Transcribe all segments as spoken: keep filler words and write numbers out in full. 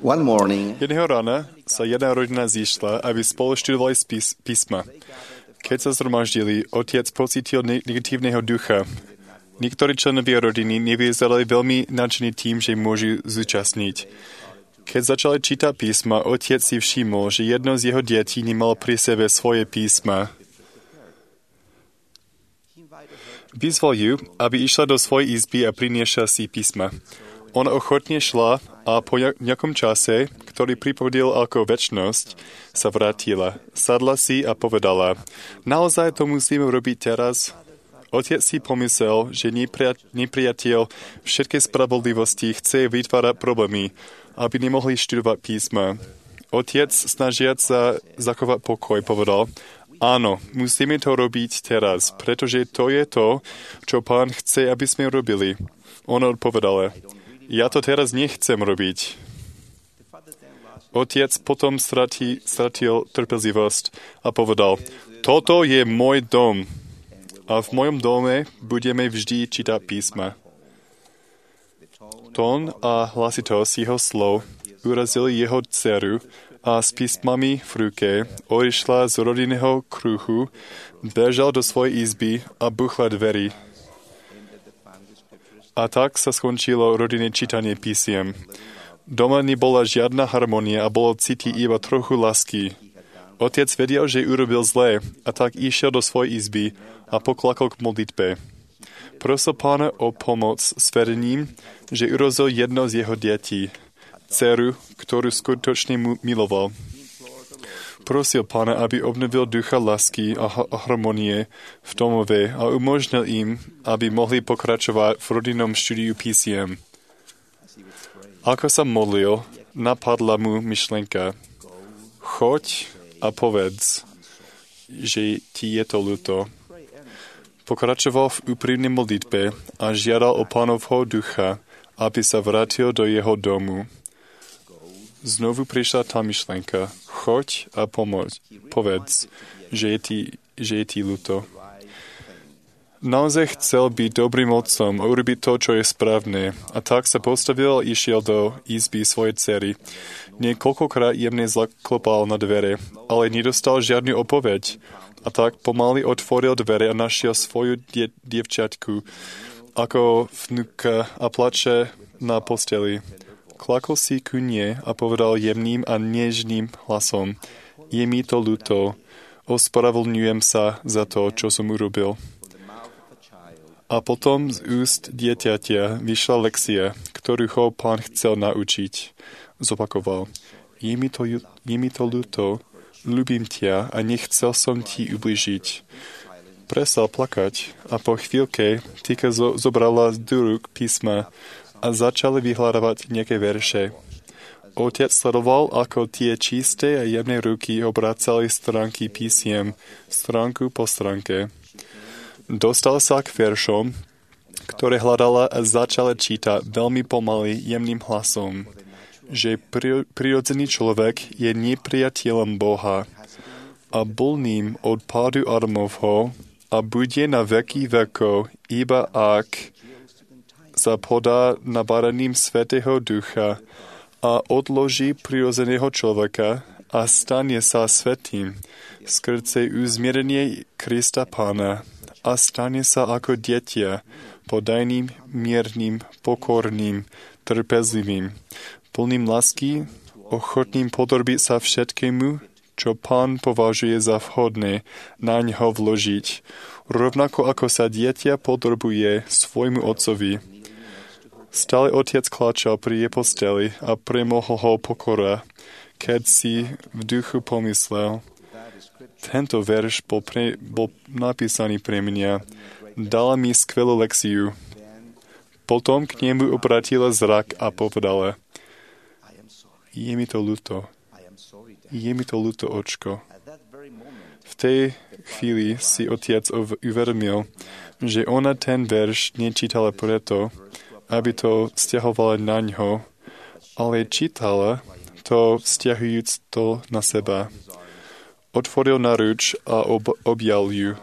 One morning, Jedného rána sa jedna rodina zišla, aby spolu študovali spis, písma. Keď sa zhromaždili, otec pocítil negatívneho ducha. Niektorí členovia rodiny nevyzerali veľmi nadšení tým, že môžu zúčastniť. Keď začali čítať písma, otec si všimol, že jedno z jeho detí nemalo pri sebe svoje písma. Vyzval ju, aby išla do svojej izby a priniesla si písma. Ona ochotne šla a po nejakom čase, ktorý pripovedal ako večnosť, sa vrátila. Sadla si a povedala, naozaj to musíme robiť teraz? Otec si pomyslel, že nepriateľ všetkej spravodlivosti chce vytvárať problémy, aby nemohli študovať písma. Otec, snažiac sa zachovať pokoj, povedal, áno, musíme to robiť teraz, pretože to je to, čo Pán chce, aby sme robili. Ona odpovedala, ja to teraz nechcem robiť. Otec potom stratí, stratil trpezlivosť a povedal, toto je môj dom a v mojom dome budeme vždy čítať písma. Tón a hlasitosť jeho slov urazili jeho dceru a s písmami v ruke odišla z rodinného kruhu, bežal do svojej izby a buchla dverí. A tak sa skončilo rodinné čítanie písiem. Doma nebola žiadna harmonia a bolo cítiť iba trochu lásky. Otec vedel, že urobil zlé a tak išiel do svojej izby a poklakol k modlitbe. Prosil Pána o pomoc s vedením, že urazil jedno z jeho detí, dceru, ktorú skutočne miloval. Prosil Pána, aby obnovil ducha lásky a harmonie v domove a umožnil im, aby mohli pokračovať v rodinnom štúdiu písiem. Ako sa modlil, napadla mu myšlenka. Choď a povedz, že ti je to ľúto. Pokračoval v úprimnej modlitbe a žiadal o Pánovho ducha, aby sa vrátil do jeho domu. Znovu prišla tá myšlenka. Choď a pomôž. Povedz, že je ti, že je ti ľúto. Naozaj chcel byť dobrým otcom a urobiť to, čo je správne. A tak sa postavil a išiel do izby svojej dcery. Niekoľkokrát jemne zaklopal na dvere, ale nedostal žiadnu odpoveď. A tak pomaly otvoril dvere a našiel svoju die- dievčatku, ako vnúka a plače na posteli. Klakol si ku nie a povedal jemným a nežným hlasom, je mi to ľúto, ospravedlňujem sa za to, čo som urobil. A potom z úst dieťatia vyšla lekcia, ktorú ho Pán chcel naučiť. Zopakoval, je mi to, je mi to ľúto, ľúbim ťa a nechcel som ti ubližiť. Prestal plakať a po chvíľke Tika zo, zobrala z rúk písma a začali vyhľadávať nejaké verše. Otec sledoval, ako tie čisté a jemné ruky obracali stránky písiem, stránku po stránke. Dostal sa k veršom, ktoré hľadala a začala čítať veľmi pomaly jemným hlasom, že prirodzený človek je nepriateľom Boha a bolným od pádu Adamovho a bude na veky vekov, iba ak sa podá nabádaním Svätého Ducha a odloží prirodzeného človeka a stane sa svätým skrze uzmierenie Krista Pána a stane sa ako dieťa, podajným, mierným, pokorným, trpezlivým, plným lásky, ochotným podrobiť sa všetkému, čo Pán považuje za vhodné na ňo vložiť, rovnako ako sa dieťa podrobuje svojmu otcovi. Stále otec kláčal pri jej posteli a premohol ho pokora, keď si v duchu pomyslel. Tento verš bol, pre, bol napísaný pre mňa. Dala mi skvelú lekciu. Potom k nemu obratila zrak a povedala, je mi to ľúto. Je mi to ľúto, očko. V tej chvíli si otec uvedomil, že ona ten verš nečítala preto, aby to vzťahovala na ňo, ale čítala to vzťahujúc to na seba. Otvoril naruč a ob- objal ju.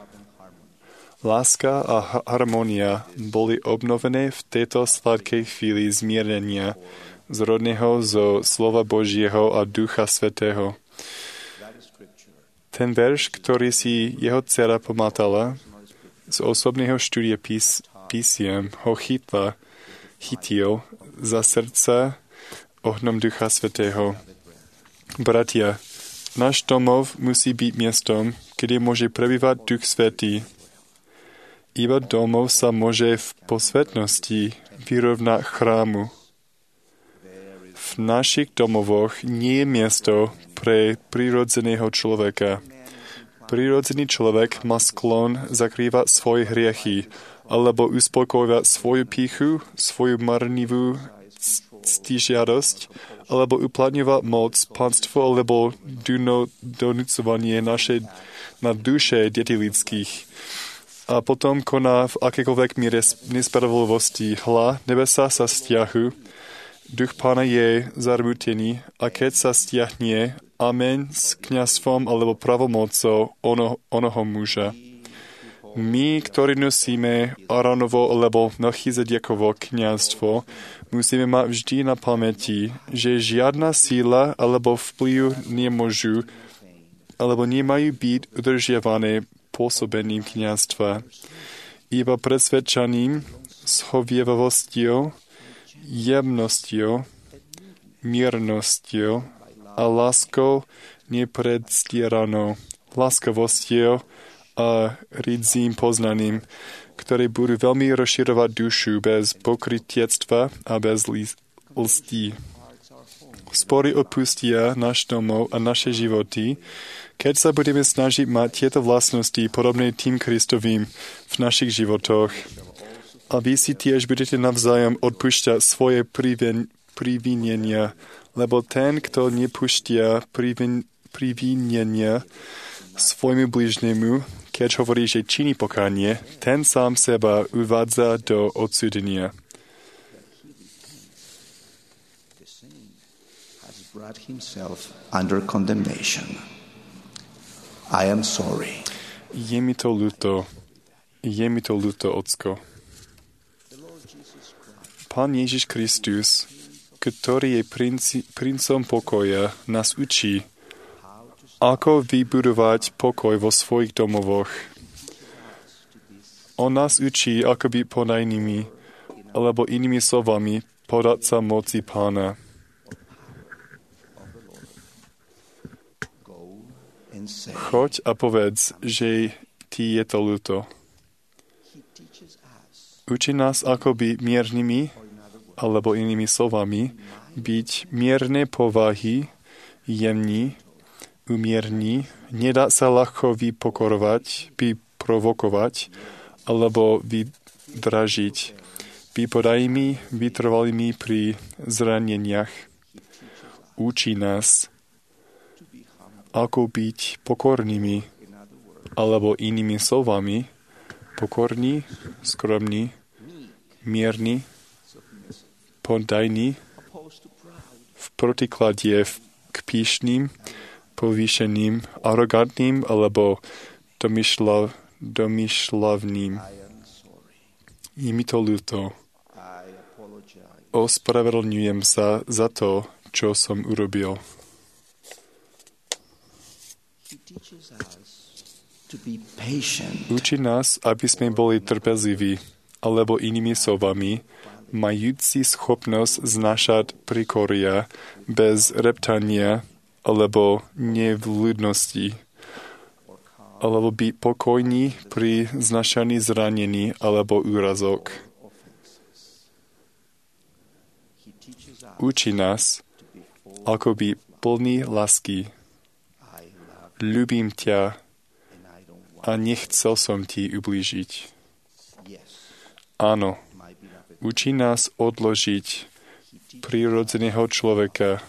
Láska a harmonia boli obnovené v tejto sladkej chvíli zmiernenia, zrodného zo slova Božieho a Ducha Svätého. Ten verš, ktorý si jeho dcera pomátala, z osobného štúdia pís, písiem ho chytla, chytil za srdca ohňom Ducha Svätého. Bratia, náš domov musí byť miestom, kde môže prebývať Duch Svätý. Iba domov sa môže v posvetnosti vyrovnať chrámu. V našich domovoch nie je miesto pre prirodzeného človeka. Prirodzený človek má sklon zakrývať svoje hriechy alebo uspokojovať svoju pýchu, svoju marnivú ctižiadosť alebo uplatňovať moc, panstvo alebo donúcovanie naše na duše detí lidských. A potom koná v akékoľvek míre nespravodlivosti. Hla, nebesa sa stiahu, duch Pána je zarmútený a keď sa stiahne, amen s kňazstvom alebo pravomocou ono, onoho muža. My, ktorí nosíme Aronovo alebo Melchizediekovo kňazstvo, musíme mať vždy na pamäti, že žiadna síla alebo vplyv nemôžu alebo nemajú byť udržiavané pôsobením kňazstva. Iba presvedčaním, schovievavosťou, jemnosťou, miernosťou a láskou nepredstieranou, láskavosťou a ridzím poznaním, ktoré budú veľmi rozširovať dušu bez pokrytiectva a bez lstí. Spory opustia náš domov a naše životy, keď sa budeme snažiť mať tieto vlastnosti podobné tým Kristovým v našich životoch. A vy si tiež budete navzájom odpúšťať svoje privinenia, lebo ten, kto nepúšťa privin, privinenia svojmu blížnemu, keď hovorí, že činí pokánie, ten sám seba uvádza do odsúdenia. Brought himself under condemnation. I am sorry. Je mi to ľúto. Je mi to ľúto, Ocko. Pán Ježiš Kristus, ktorý je princi, princom pokoja, nás učí, ako vybudovať pokoj vo svojich domovoch. On nás učí, ako byť podajnými, alebo inými slovami, podať sa moci Pána. Choď a povedz, že ti je to ľúto. Učí nás, ako byť miernými, alebo inými slovami, byť mierne povahy, jemní, umierní, nedá sa ľahko vypokorovať, vyprovokovať, alebo vydražiť. Byť podajmi, vytrvalými pri zraneniach. Učí nás, ako byť pokornými, alebo inými slovami, pokorní, skromní, mierni, podajní, v protikladie k pýšným, povýšeným, arogantným alebo domyšľav, domyšľavným. Je mi to ľúto. Ospravedlňujem sa za to, čo som urobil. Učí nás, aby sme boli trpezliví, alebo inými slovami, majúci schopnosť znášať prikoria bez reptania alebo nevľúdnosti, alebo byť pokojní pri znášaní zranení alebo úrazok. Učí nás, ako byť plný lásky. Ľúbim ťa a nechcel som ti ublížiť. Áno, učí nás odložiť prirodzeného človeka.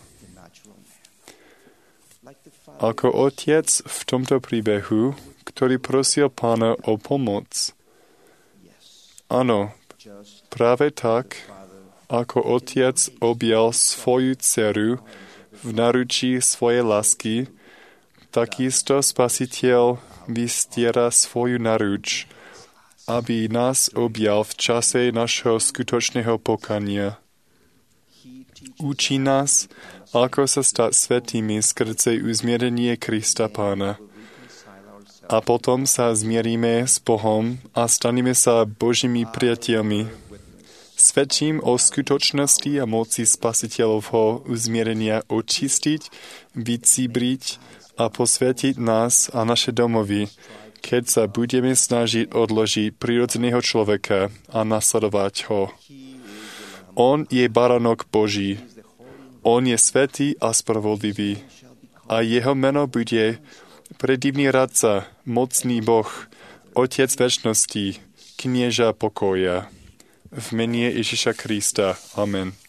Ako otec v tomto príbehu, ktorý prosil Pána o pomoc. Áno, práve tak, ako otec objal svoju dceru v naručí svojej lásky, takisto Spasiteľ vystiera svoju naruč, aby nás objal v čase našho skutočného pokania. učí nás, ako sa stať svätými skrze uzmierenie Krista Pána. A potom sa zmieríme s Bohom a staneme sa Božími priateľmi. Svedčím o skutočnosti a moci Spasiteľovho uzmierenia očistiť, vycibriť a posvätiť nás a naše domovy, keď sa budeme snažiť odložiť prirodzeného človeka a nasledovať ho. On je baránok Boží. On je svätý a spravodlivý. A jeho meno bude predivný radca, mocný Boh, Otec večnosti, knieža pokoja. V mene Ježiša Krista. Amen.